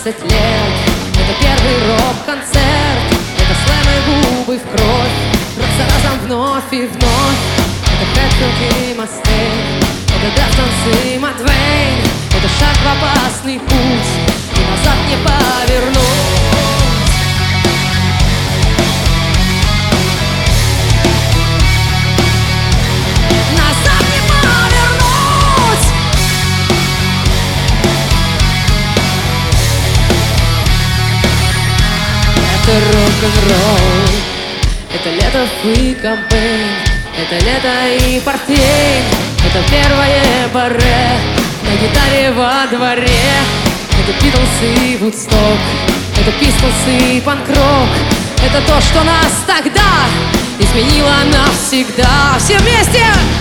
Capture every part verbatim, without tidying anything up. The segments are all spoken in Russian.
семнадцать лет. Это первый рок-концерт, это слэм и губы в кровь, рок за разом вновь и вновь. Это Хэтфилд и Мастейн, это Дефтонс и Мадвейн, это шаг в опасный путь, и назад не повернуть. Назад не повернуть. Это рок-н-ролл, это лето и кампейн, это лето и портвейн, это первое баре на гитаре во дворе. Это Битлз и Вудсток, это Пистолс и панк-рок, это то, что нас тогда изменило навсегда. Все вместе!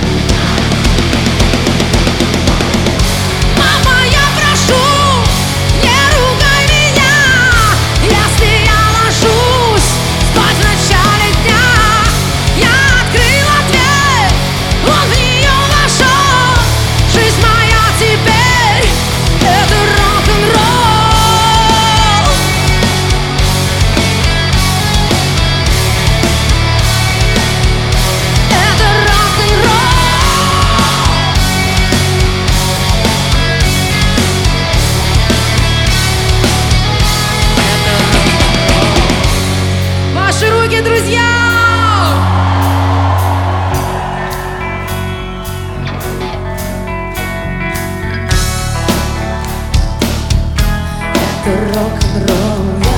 Мама, я прошу, не ругай меня, если я ложусь спать в начале дня. Я открыла дверь, он в нее вошел. Жизнь моя теперь — это рок-н-ролл. Это рок-н-ролл. Ваши руки, друзья! Это рок-н-ролл.